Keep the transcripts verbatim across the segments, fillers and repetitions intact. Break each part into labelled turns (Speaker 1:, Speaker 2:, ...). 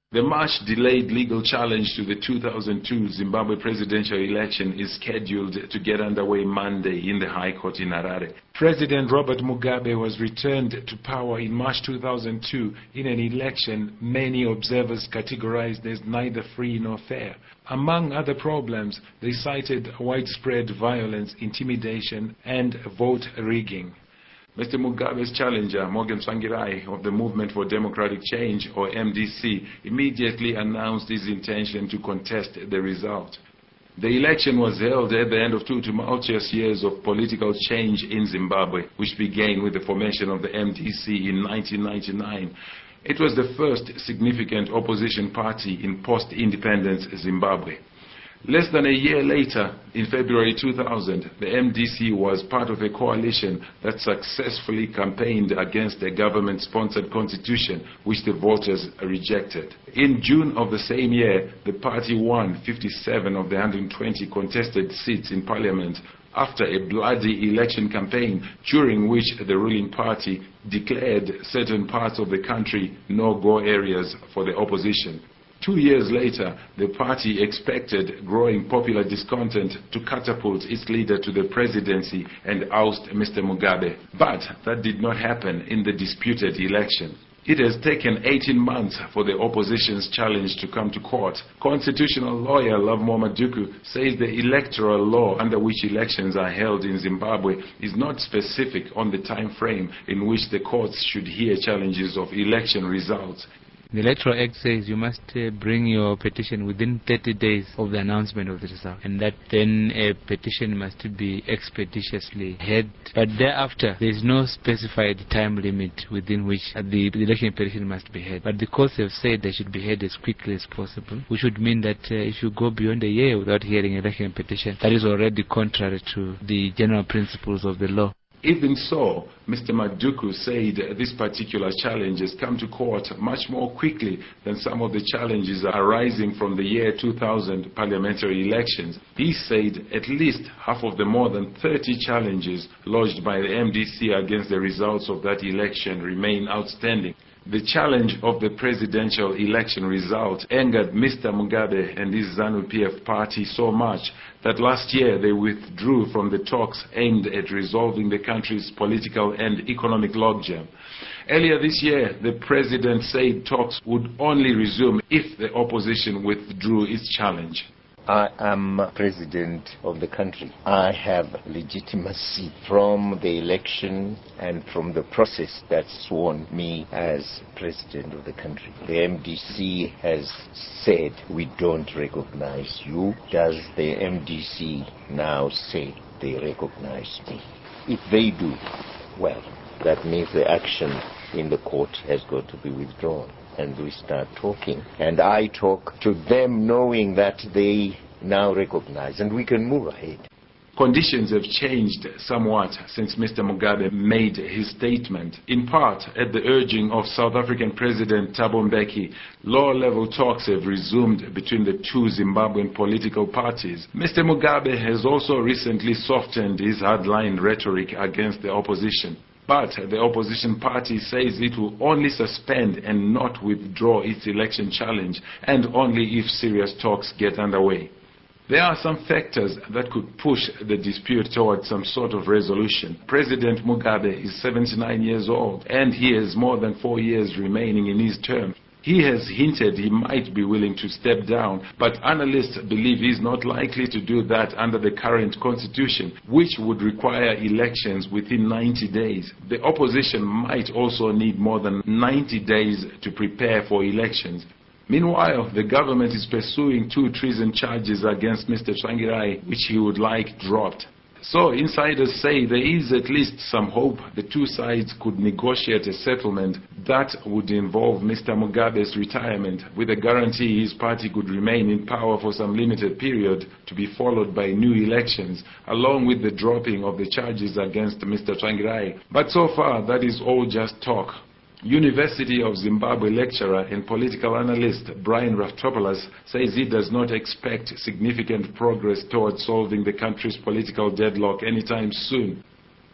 Speaker 1: The much-delayed legal challenge to the two thousand two Zimbabwe presidential election is scheduled to get underway Monday in the High Court in Harare. President Robert Mugabe was returned to power in March two thousand two in an election many observers categorized as neither free nor fair. Among other problems, they cited widespread violence, intimidation, and vote rigging. Mister Mugabe's challenger, Morgan Tsvangirai of the Movement for Democratic Change, or M D C, immediately announced his intention to contest the result. The election was held at the end of two tumultuous years of political change in Zimbabwe, which began with the formation of the M D C in nineteen ninety-nine. It was the first significant opposition party in post-independence Zimbabwe. Less than a year later, in February two thousand, the M D C was part of a coalition that successfully campaigned against a government-sponsored constitution, which the voters rejected. In June of the same year, the party won fifty-seven of the one hundred twenty contested seats in parliament after a bloody election campaign during which the ruling party declared certain parts of the country no-go areas for the opposition. Two years later, the party expected growing popular discontent to catapult its leader to the presidency and oust Mister Mugabe. But that did not happen in the disputed election. It has taken eighteen months for the opposition's challenge to come to court. Constitutional lawyer Lovemore Maduku says the electoral law under which elections are held in Zimbabwe is not specific on the time frame in which the courts should hear challenges of election results.
Speaker 2: The Electoral Act says you must uh, bring your petition within thirty days of the announcement of the result, and that then a petition must be expeditiously heard. But thereafter, there is no specified time limit within which uh, the, the election petition must be heard. But the courts have said they should be heard as quickly as possible, which would mean that uh, if you go beyond a year without hearing an election petition, that is already contrary to the general principles of the law.
Speaker 1: Even so, Mister Maduku said this particular challenge has come to court much more quickly than some of the challenges arising from the year two thousand parliamentary elections. He said at least half of the more than thirty challenges lodged by the M D C against the results of that election remain outstanding. The challenge of the presidential election result angered Mister Mugabe and his ZANU P F party so much that last year they withdrew from the talks aimed at resolving the country's political and economic logjam. Earlier this year, the president said talks would only resume if the opposition withdrew its challenge.
Speaker 3: I am president of the country. I have legitimacy from the election and from the process that sworn me as president of the country. The M D C has said we don't recognize you. Does the M D C now say they recognize me? If they do, well, that means the action in the court has got to be withdrawn. And we start talking. And I talk to them knowing that they now recognize, and we can move ahead.
Speaker 1: Conditions have changed somewhat since Mister Mugabe made his statement. In part, at the urging of South African President Thabo Mbeki, lower-level talks have resumed between the two Zimbabwean political parties. Mister Mugabe has also recently softened his hardline rhetoric against the opposition. But the opposition party says it will only suspend and not withdraw its election challenge, and only if serious talks get underway. There are some factors that could push the dispute towards some sort of resolution. President Mugabe is seventy-nine years old, and he has more than four years remaining in his term. He has hinted he might be willing to step down, but analysts believe he is not likely to do that under the current constitution, which would require elections within ninety days. The opposition might also need more than ninety days to prepare for elections. Meanwhile, the government is pursuing two treason charges against Mister Tsvangirai, which he would like dropped. So insiders say there is at least some hope the two sides could negotiate a settlement that would involve Mister Mugabe's retirement, with a guarantee his party could remain in power for some limited period, to be followed by new elections, along with the dropping of the charges against Mister Tsvangirai. But so far, that is all just talk. University of Zimbabwe lecturer and political analyst Brian Raftopoulos says he does not expect significant progress towards solving the country's political deadlock anytime soon.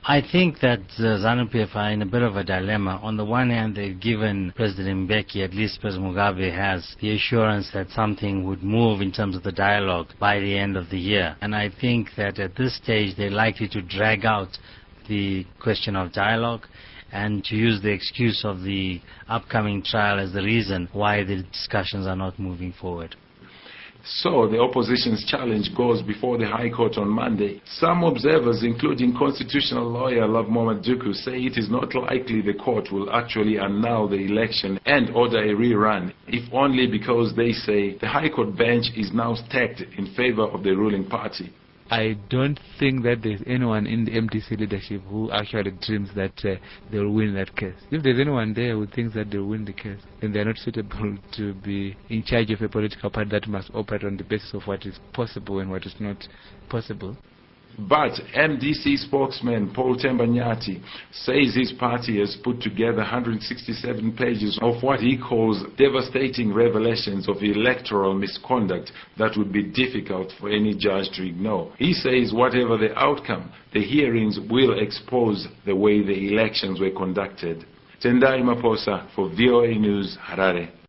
Speaker 4: I think that uh, ZANU-P F are in a bit of a dilemma. On the one hand, they've given President Mbeki, at least President Mugabe has, the assurance that something would move in terms of the dialogue by the end of the year. And I think that at this stage, they're likely to drag out the question of dialogue and to use the excuse of the upcoming trial as the reason why the discussions are not moving forward.
Speaker 1: So the opposition's challenge goes before the High Court on Monday. Some observers, including constitutional lawyer Love Mohamed Duku, say it is not likely the court will actually annul the election and order a rerun, if only because they say the High Court bench is now stacked in favor of the ruling party.
Speaker 2: I don't think that there's anyone in the M D C leadership who actually dreams that uh, they'll win that case. If there's anyone there who thinks that they'll win the case, then they're not suitable to be in charge of a political party that must operate on the basis of what is possible and what is not possible.
Speaker 1: But M D C spokesman Paul Tembanyati says his party has put together one hundred sixty-seven pages of what he calls devastating revelations of electoral misconduct that would be difficult for any judge to ignore. He says whatever the outcome, the hearings will expose the way the elections were conducted. Tendai Maposa for V O A News, Harare.